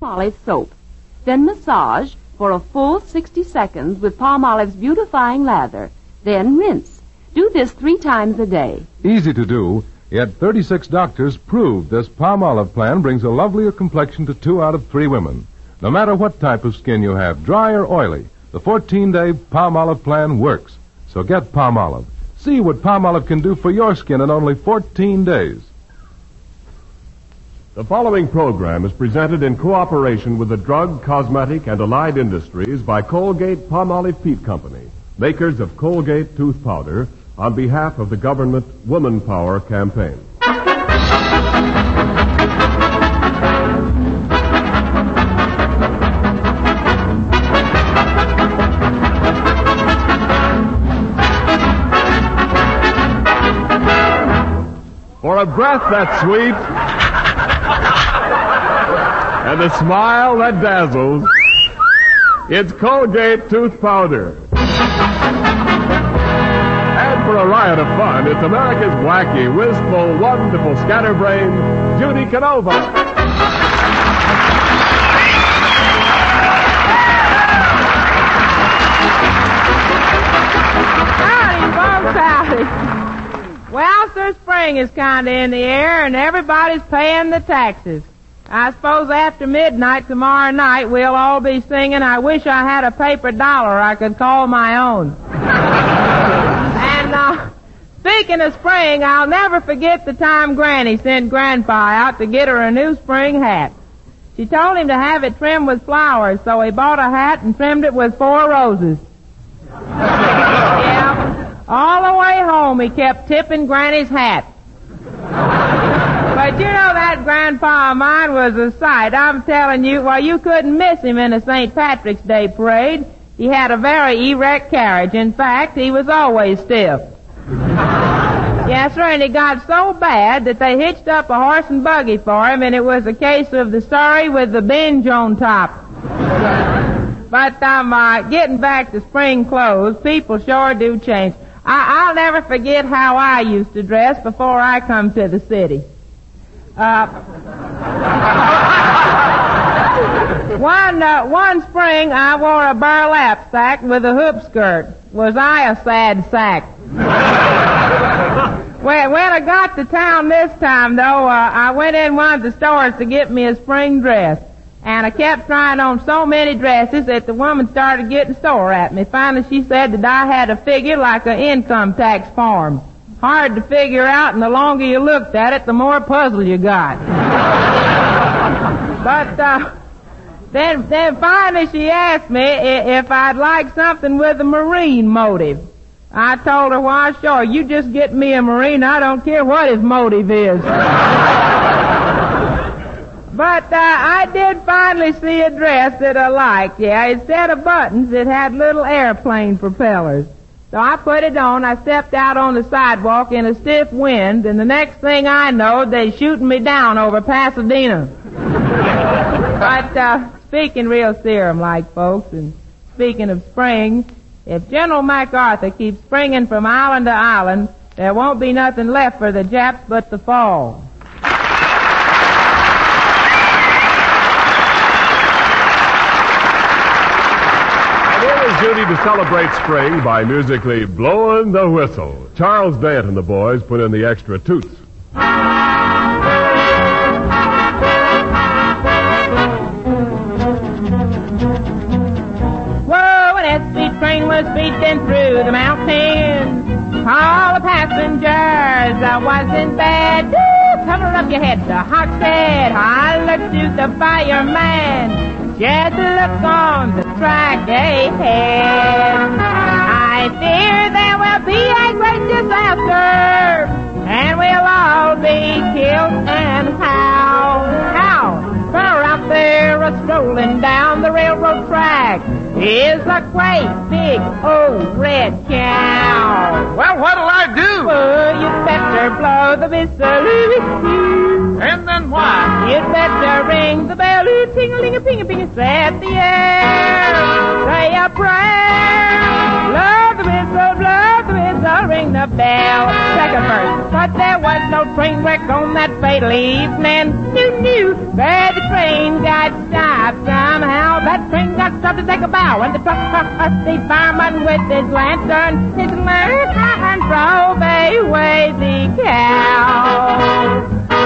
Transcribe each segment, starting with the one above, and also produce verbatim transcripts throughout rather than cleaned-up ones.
Palmolive soap. Then massage for a full sixty seconds with Palmolive's beautifying lather. Then rinse. Do this three times a day. Easy to do, yet thirty-six doctors prove this Palmolive plan brings a lovelier complexion to two out of three women. No matter what type of skin you have, dry or oily, the fourteen-day Palmolive plan works. So get Palmolive. See what Palmolive can do for your skin in only fourteen days. The following program is presented in cooperation with the Drug, Cosmetic, and Allied Industries by Colgate-Palmolive Peet Company, makers of Colgate Tooth Powder, on behalf of the government Woman Power campaign. For a breath that's sweet and a smile that dazzles, it's Colgate Tooth Powder. And for a riot of fun, it's America's wacky, wistful, wonderful scatterbrain, Judy Canova. Howdy, folks, howdy. Well, sir, spring is kind of in the air, and everybody's paying the taxes. I suppose after midnight tomorrow night, we'll all be singing, I wish I had a paper dollar I could call my own. And, uh, speaking of spring, I'll never forget the time Granny sent Grandpa out to get her a new spring hat. She told him to have it trimmed with flowers, so he bought a hat and trimmed it with four roses. Yeah. All the way home, he kept tipping Granny's hat. But you know that grandpa of mine was a sight. I'm telling you, well, you couldn't miss him in a Saint Patrick's Day parade. He had a very erect carriage. In fact, he was always stiff. Yes, sir, and he got so bad that they hitched up a horse and buggy for him, and it was a case of the Surrey with the binge on top. But I'm uh, getting back to spring clothes. People sure do change. I- I'll never forget how I used to dress before I come to the city. Uh, one, uh, one spring I wore a burlap sack with a hoop skirt. Was I a sad sack? when, when I got to town this time, though, uh, I went in one of the stores to get me a spring dress. And I kept trying on so many dresses that the woman started getting sore at me. Finally, she said that I had a figure like an income tax form. Hard to figure out, and the longer you looked at it, the more puzzle you got. But, uh, then, then finally she asked me if I'd like something with a marine motive. I told her, why, sure, you just get me a marine, I don't care what his motive is. But, uh, I did finally see a dress that I liked, yeah. Instead of buttons, it had little airplane propellers. So I put it on, I stepped out on the sidewalk in a stiff wind, and the next thing I know, they shooting me down over Pasadena. But, uh, speaking real serum-like, folks, and speaking of spring, if General MacArthur keeps springing from island to island, there won't be nothing left for the Japs but the fall. Judy to celebrate spring by musically blowing the whistle. Charles Dant and the boys put in the extra toots. Whoa, and that sweet train was speeding through the mountains. All the passengers, I wasn't bad. Woo, cover up your head, the hawk said, holler to the fireman. Just look on the track ahead. I fear there will be a great disaster, and we'll all be killed. And how? How? For out there a strolling down the railroad track is a great big old red cow. Well, what'll I do? Oh, you'd better blow the whistle. And then what? You'd better ring the bell. Ting-a-ling-a-ping-a-ping, set the air. Say a prayer. Blow the whistle, blow the whistle, ring the bell. Second verse. But there was no train wreck on that fatal evening. New, new, where the train got stopped. stopped to take a bow. And the trusty fireman with his lantern, his lantern drove away the cow.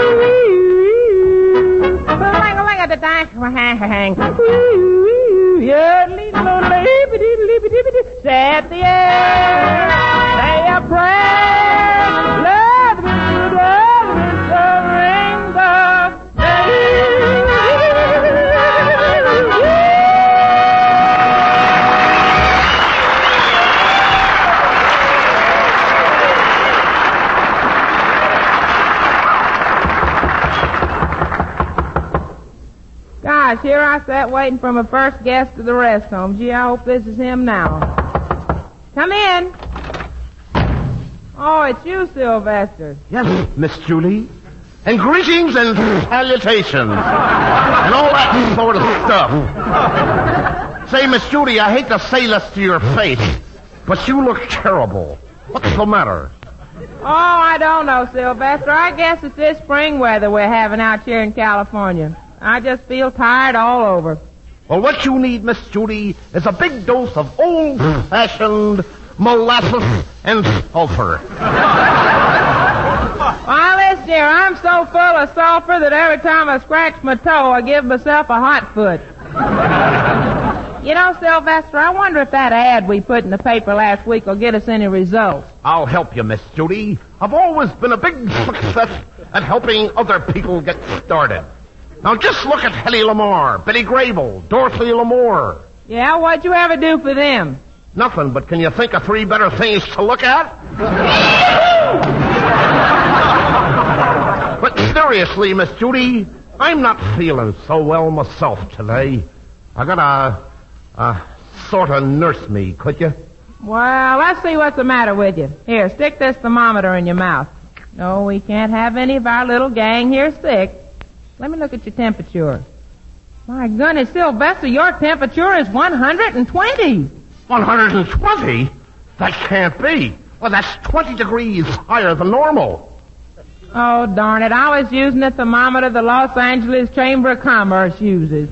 Lang at the dang, said the air, say a prayer, let me ring the Gosh, here I sat waiting for my first guest to the rest home. Gee, I hope this is him now. Come in. Oh, it's you, Sylvester. Yes, Miss Julie. And greetings and salutations. And all that sort of stuff. Say, Miss Julie, I hate to say this to your face, but you look terrible. What's the matter? Oh, I don't know, Sylvester. I guess it's this spring weather we're having out here in California. I just feel tired all over. Well, what you need, Miss Judy, is a big dose of old-fashioned molasses and sulfur. Well, listen here, I'm so full of sulfur that every time I scratch my toe, I give myself a hot foot. You know, Sylvester, I wonder if that ad we put in the paper last week will get us any results. I'll help you, Miss Judy. I've always been a big success at helping other people get started. Now just look at Hedy Lamarr, Betty Grable, Dorothy Lamour. Yeah, what'd you ever do for them? Nothing, but can you think of three better things to look at? But seriously, Miss Judy, I'm not feeling so well myself today. I gotta, uh, sort of nurse me, could you? Well, let's see what's the matter with you. Here, stick this thermometer in your mouth. No, we can't have any of our little gang here sick. Let me look at your temperature. My goodness, Sylvester, your temperature is one hundred twenty. one hundred twenty? That can't be. Well, that's twenty degrees higher than normal. Oh, darn it. I was using the thermometer the Los Angeles Chamber of Commerce uses.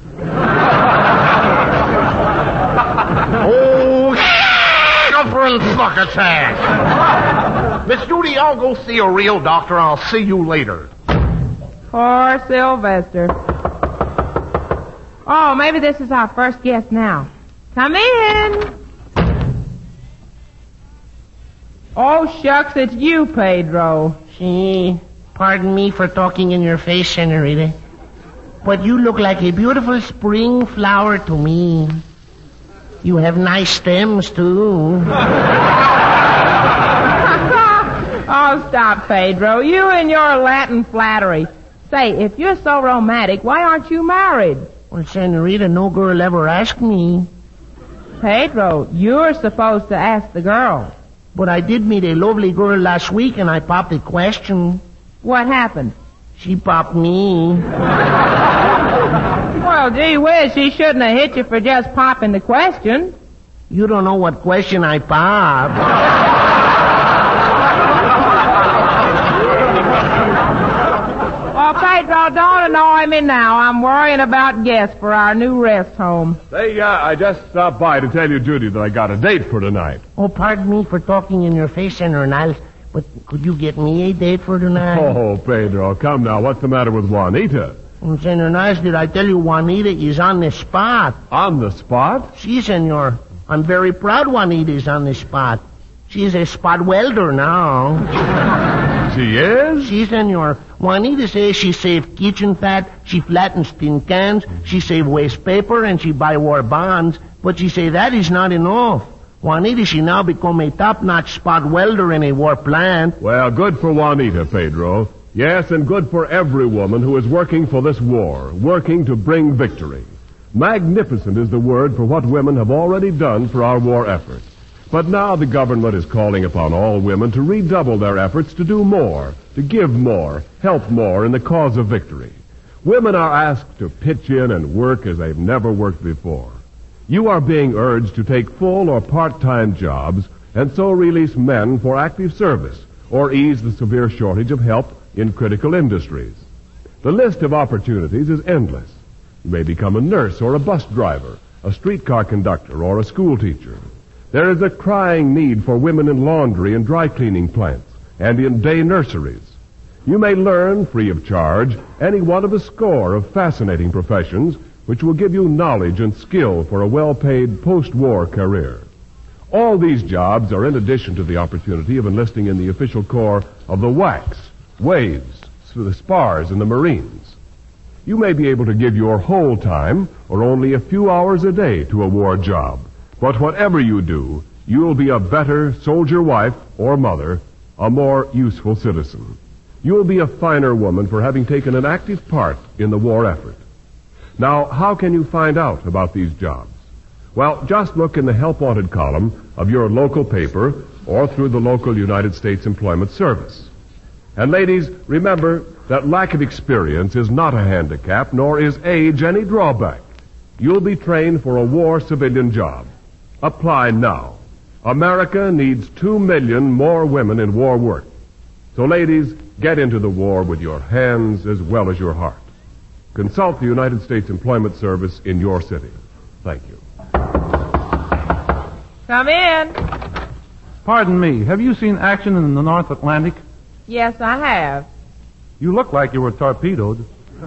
Oh, suffering succotash. Miss Judy, I'll go see a real doctor. I'll see you later. Poor Sylvester. Oh, maybe this is our first guest now. Come in. Oh, shucks, it's you, Pedro. See, pardon me for talking in your face, Senorita, but you look like a beautiful spring flower to me. You have nice stems, too. Oh, stop, Pedro. You and your Latin flattery. Say, if you're so romantic, why aren't you married? Well, Senorita, no girl ever asked me. Pedro, you're supposed to ask the girl. But I did meet a lovely girl last week, and I popped a question. What happened? She popped me. Well, gee whiz, she shouldn't have hit you for just popping the question. You don't know what question I popped. Oh, Pedro, don't annoy me now. I'm worrying about guests for our new rest home. Say, uh, I just stopped by to tell you, Judy, that I got a date for tonight. Oh, pardon me for talking in your face, Senator Niles, but could you get me a date for tonight? Oh, Pedro, come now. What's the matter with Juanita? Well, Senator Niles, did I tell you Juanita is on the spot? On the spot? Si, senor. I'm very proud Juanita is on the spot. She's a spot welder now. She is? Si, senor. Juanita says she save kitchen fat, she flattens tin cans, she save waste paper, and she buy war bonds. But she say that is not enough. Juanita, she now become a top-notch spot welder in a war plant. Well, good for Juanita, Pedro. Yes, and good for every woman who is working for this war, working to bring victory. Magnificent is the word for what women have already done for our war effort. But now the government is calling upon all women to redouble their efforts to do more, to give more, help more in the cause of victory. Women are asked to pitch in and work as they've never worked before. You are being urged to take full or part-time jobs and so release men for active service or ease the severe shortage of help in critical industries. The list of opportunities is endless. You may become a nurse or a bus driver, a streetcar conductor, or a school teacher. There is a crying need for women in laundry and dry cleaning plants and in day nurseries. You may learn, free of charge, any one of a score of fascinating professions which will give you knowledge and skill for a well-paid post-war career. All these jobs are in addition to the opportunity of enlisting in the official corps of the W A C S, Waves, the Spars, and the Marines. You may be able to give your whole time or only a few hours a day to a war job. But whatever you do, you'll be a better soldier wife or mother, a more useful citizen. You'll be a finer woman for having taken an active part in the war effort. Now, how can you find out about these jobs? Well, just look in the Help Wanted column of your local paper or through the local United States Employment Service. And ladies, remember that lack of experience is not a handicap, nor is age any drawback. You'll be trained for a war civilian job. Apply now. America needs two million more women in war work. So ladies, get into the war with your hands as well as your heart. Consult the United States Employment Service in your city. Thank you. Come in. Pardon me, have you seen action in the North Atlantic? Yes, I have. You look like you were torpedoed.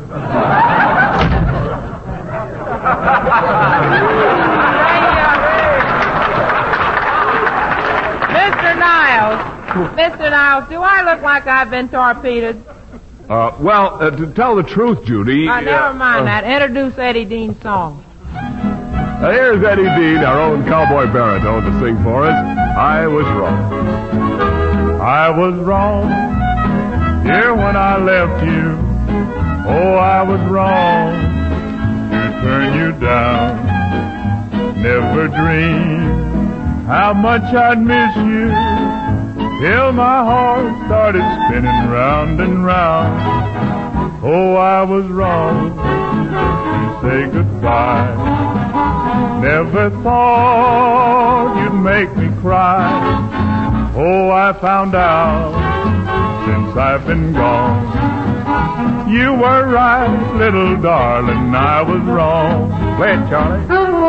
Mister Niles. Mister Niles, do I look like I've been torpedoed? Uh, well, uh, to tell the truth, Judy... Uh, never uh, mind uh, that. Introduce Eddie Dean's song. Now here's Eddie Dean, our own cowboy baritone, to sing for us. I was wrong. I was wrong, dear, when I left you. Oh, I was wrong to turn you down. Never dreamed how much I'd miss you, till my heart started spinning round and round. Oh, I was wrong to say goodbye. Never thought you'd make me cry. Oh, I found out since I've been gone. You were right, little darling, I was wrong. Play it, Charlie.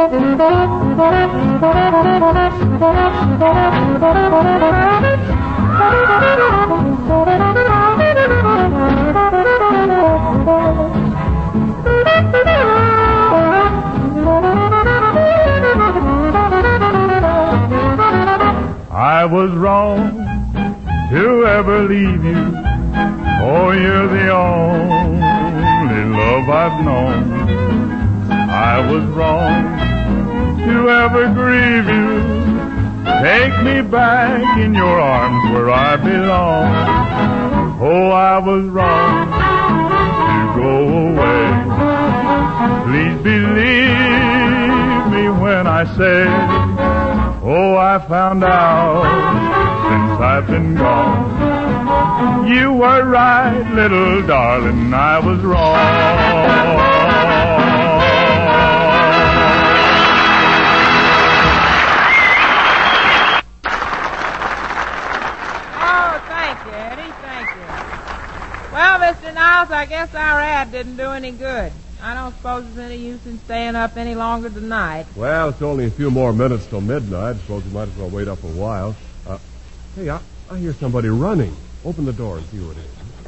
I was wrong to ever leave you. Oh, you're the only love I've known. I was wrong to ever grieve you. Take me back in your arms where I belong. Oh, I was wrong to go away. Please believe me when I say, oh, I found out since I've been gone. You were right, little darling, I was wrong. Oh, thank you, Eddie, thank you. Well, Mister Niles, I guess our ad didn't do any good. I don't suppose there's any use in staying up any longer tonight. Well, it's only a few more minutes till midnight. I suppose we might as well wait up a while. Uh, hey, I, I hear somebody running. Open the door and see who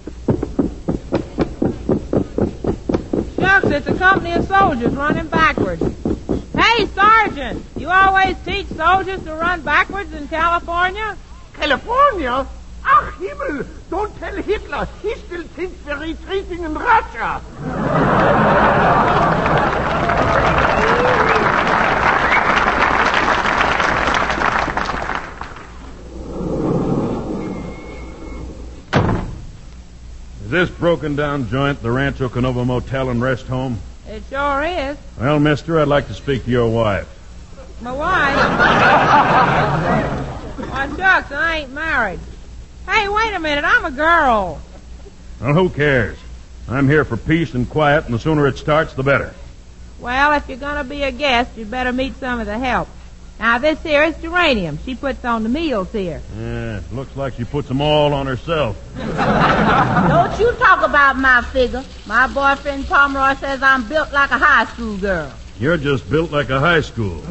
it is. Shucks, it's a company of soldiers running backwards. Hey, Sergeant, you always teach soldiers to run backwards in California? California? Ach, Himmel! Don't tell Hitler. He still thinks we're retreating in Russia. Is this broken down joint the Rancho Canova Motel and Rest Home? It sure is. Well, mister, I'd like to speak to your wife. My wife? Why, shucks, I ain't married. Hey, wait a minute, I'm a girl. Well, who cares? I'm here for peace and quiet, and the sooner it starts, the better. Well, if you're gonna be a guest, you'd better meet some of the help. Now, this here is Geranium. She puts on the meals here. Yeah, looks like she puts them all on herself. Don't you talk about my figure. My boyfriend Pomeroy says I'm built like a high school girl. You're just built like a high school.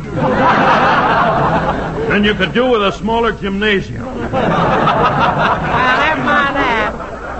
And you could do with a smaller gymnasium. Well, never mind that.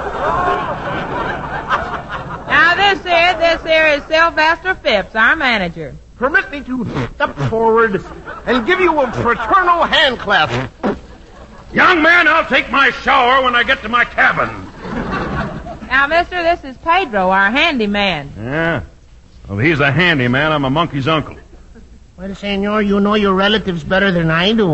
Now, this here, this here is Sylvester Phipps, our manager. Permit me to step forward and give you a fraternal hand clasp. Young man, I'll take my shower when I get to my cabin. Now, mister, this is Pedro, our handyman. Yeah? Well, he's a handyman. I'm a monkey's uncle. Well, senor, you know your relatives better than I do.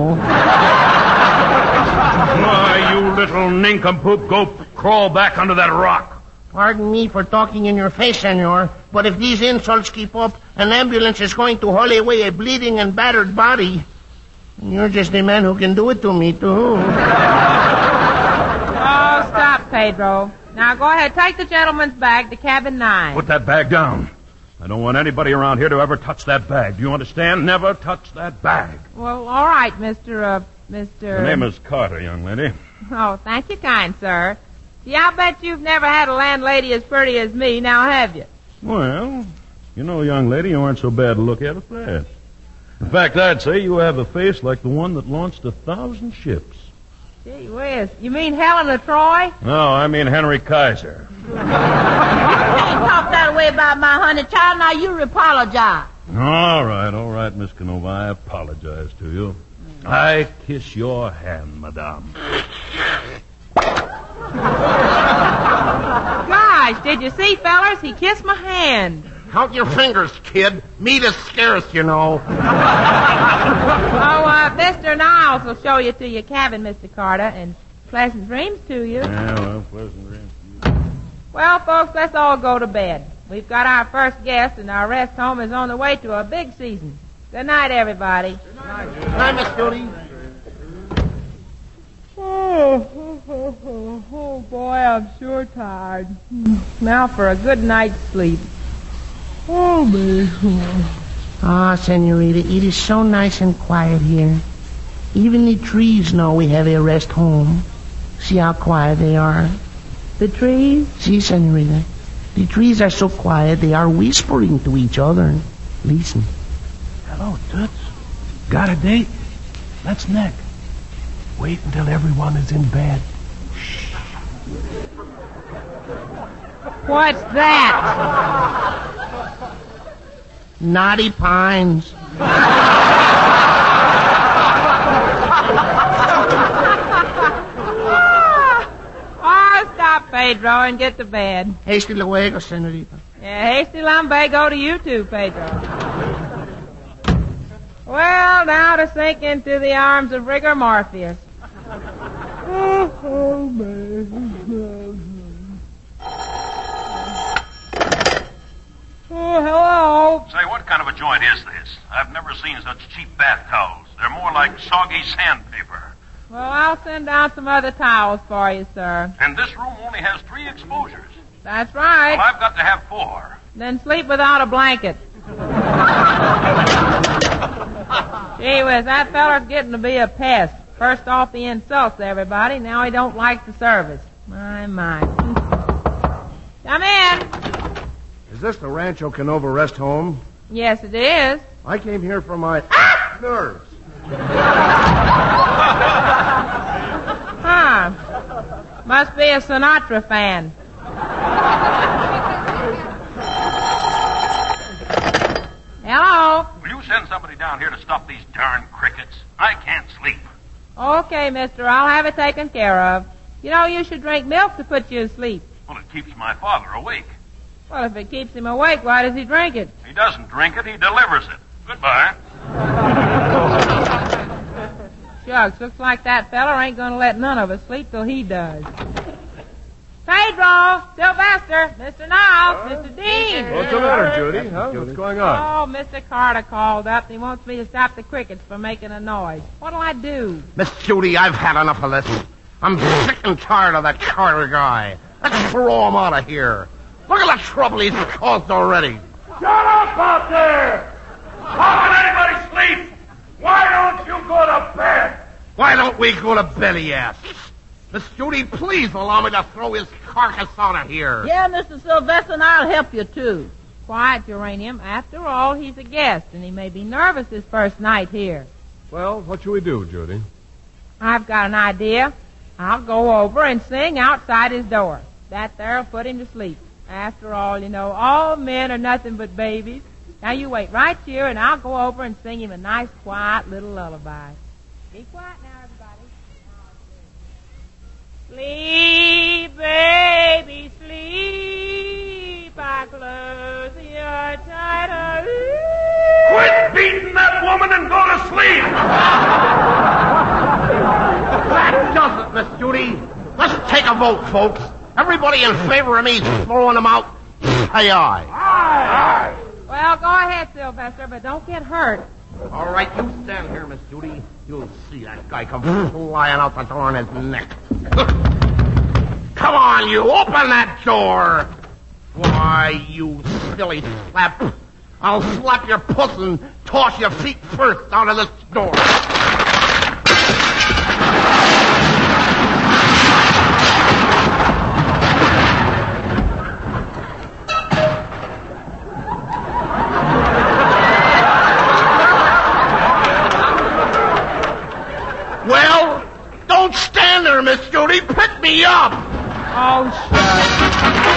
Why, you little nincompoop, go crawl back under that rock. Pardon me for talking in your face, senor, but if these insults keep up, an ambulance is going to haul away a bleeding and battered body. And you're just the man who can do it to me, too. Oh, stop, Pedro. Now, go ahead, take the gentleman's bag to cabin nine. Put that bag down. I don't want anybody around here to ever touch that bag. Do you understand? Never touch that bag. Well, all right, Mister, uh, Mister... The name is Carter, young lady. Oh, thank you, kind sir. Yeah, I'll bet you've never had a landlady as pretty as me, now have you? Well, you know, young lady, you aren't so bad to look at at that. In fact, I'd say you have a face like the one that launched a thousand ships. Gee whiz. You mean Helen of Troy? No, I mean Henry Kaiser. You can't talk that way about my honey child. Now you apologize. All right, all right, Miss Canova. I apologize to you. I kiss your hand, madame. Gosh, did you see, fellas? He kissed my hand. Count your fingers, kid. Meat is scarce, you know. Oh, uh, Mister Niles will show you to your cabin, Mister Carter, and pleasant dreams to you. Yeah, well, pleasant dreams to you. Well, folks, let's all go to bed. We've got our first guest, and our rest home is on the way to a big season. Good night, everybody. Good night, Good night Miss Judy. Oh, oh, oh, oh, oh, boy, I'm sure tired. Now for a good night's sleep. Oh, me. Ah, senorita, it is so nice and quiet here. Even the trees know we have a rest home. See how quiet they are. The trees? See, senorita, the trees are so quiet they are whispering to each other. Listen. Hello, Toots. Got a date? Let's neck. Wait until everyone is in bed. Shh. What's that? Naughty Pines. Oh, stop, Pedro, and get to bed. Hasty luego, senorita. Yeah, hasty lumbago to you too, Pedro. Well, now to sink into the arms of rigor morpheus. Oh, oh, man. Oh, hello. Say, what kind of a joint is this? I've never seen such cheap bath towels. They're more like soggy sandpaper. Well, I'll send down some other towels for you, sir. And this room only has three exposures. That's right. Well, I've got to have four. Then sleep without a blanket. Gee whiz, that feller's getting to be a pest. First off, he insults everybody. Now he don't like the service. My, my. Come in. Is this the Rancho Canova rest home? Yes, it is. I came here for my nerves. Huh. Must be a Sinatra fan. Hello? Will you send somebody down here to stop these darn crickets? I can't sleep. Okay, mister, I'll have it taken care of. You know, you should drink milk to put you to sleep. Well, it keeps my father awake. Well, if it keeps him awake, why does he drink it? He doesn't drink it, he delivers it. Goodbye. Shucks, looks like that feller ain't gonna let none of us sleep till he does. Pedro, Sylvester, Mister Niles, uh, Mister Dean. What's the matter, Judy? Huh? What's going on? Oh, Mister Carter called up. He wants me to stop the crickets from making a noise. What'll I do? Miss Judy, I've had enough of this. I'm sick and tired of that Carter guy. Let's throw him out of here. Look at the trouble he's caused already. Shut up out there! How can anybody sleep? Why don't you go to bed? Why don't we go to bed, he asks. Miss Judy, please allow me to throw his carcass out of here. Yeah, Mister Sylvester, and I'll help you, too. Quiet, Uranium. After all, he's a guest, and he may be nervous his first night here. Well, what shall we do, Judy? I've got an idea. I'll go over and sing outside his door. That there'll put him to sleep. After all, you know, all men are nothing but babies. Now you wait right here, and I'll go over and sing him a nice, quiet little lullaby. Be quiet now, everybody. Sleep, baby, sleep. I close your tighter. Quit beating that woman and go to sleep! That does it, Miss Judy. Let's take a vote, folks. Everybody in favor of me throwing them out? Aye, aye. Aye. Well, go ahead, Sylvester, but don't get hurt. All right, you stand here, Miss Judy. You'll see that guy come flying out the door on his neck. Come on, you. Open that door. Why, you silly slap. I'll slap your puss and toss your feet first out of this door. Well, don't stand there, Miss Judy. Pick me up. Oh, shut.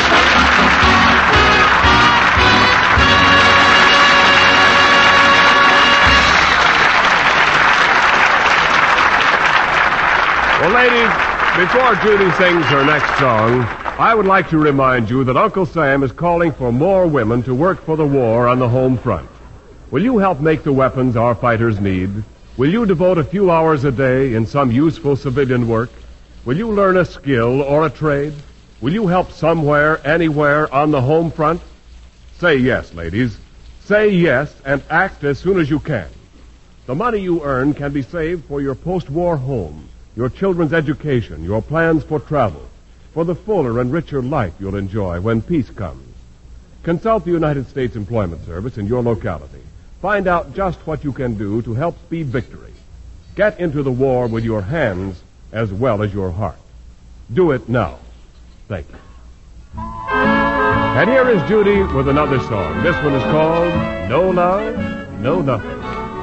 Well, ladies, before Judy sings her next song, I would like to remind you that Uncle Sam is calling for more women to work for the war on the home front. Will you help make the weapons our fighters need? Will you devote a few hours a day in some useful civilian work? Will you learn a skill or a trade? Will you help somewhere, anywhere on the home front? Say yes, ladies. Say yes and act as soon as you can. The money you earn can be saved for your post-war home, your children's education, your plans for travel, for the fuller and richer life you'll enjoy when peace comes. Consult the United States Employment Service in your locality. Find out just what you can do to help speed victory. Get into the war with your hands as well as your heart. Do it now. Thank you. And here is Judy with another song. This one is called No Love, No Nothing.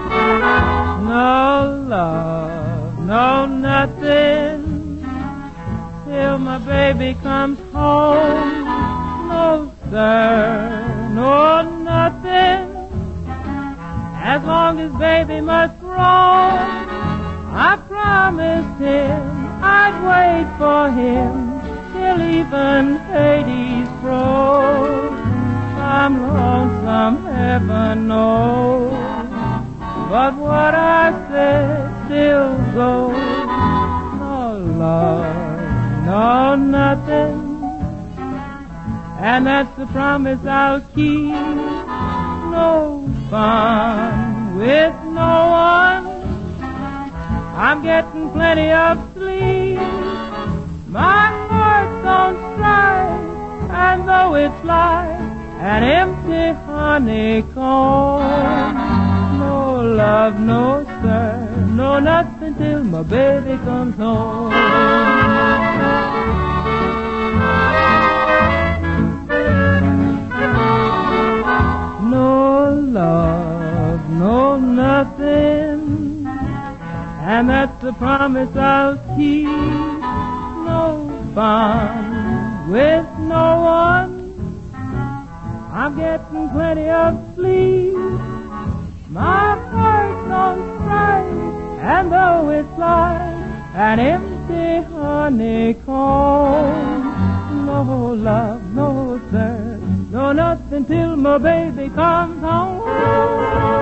No love, no nothing, till my baby comes home. No sir, no nothing, as long as baby must roam. I promised him I'd wait for him till even Hades froze. I'm lonesome, heaven knows, but what I said still goes. No love, no nothing, and that's the promise I'll keep. No fun with no one, I'm getting plenty of sleep. My heart's on strike, and though it's like an empty honeycomb, no love, no sir, no nothing till my baby comes home. No love, no nothing, and that's the promise I'll keep. No fun with no one, I'm getting plenty of sleep. My heart's on strike, and though it's like an empty honeycomb, no love, no sir, no nothing till my baby comes home.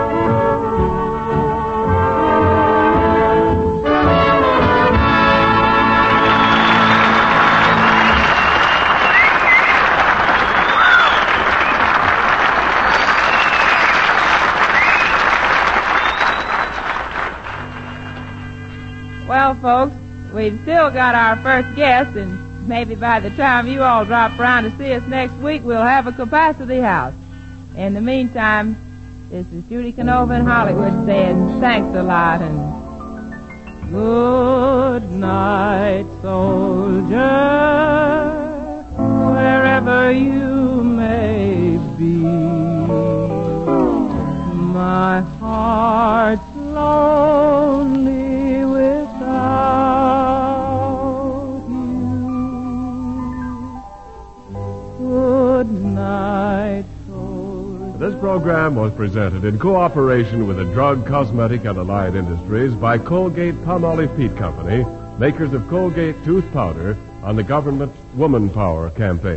Well, folks, we've still got our first guest, and maybe by the time you all drop around to see us next week, we'll have a capacity house. In the meantime, this is Judy Canova in Hollywood saying thanks a lot, and good night, soldier, wherever you may be. be. My heart's lonely without you. Good night. This program was presented in cooperation with the Drug, Cosmetic, and Allied Industries by Colgate-Palmolive Peat Company, makers of Colgate Tooth Powder, on the government Woman Power campaign.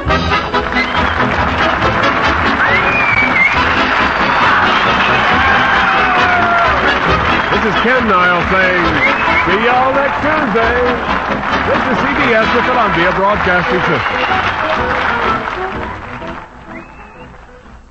This is Ken Niles saying, see y'all next Tuesday. This is C B S, the Columbia Broadcasting System.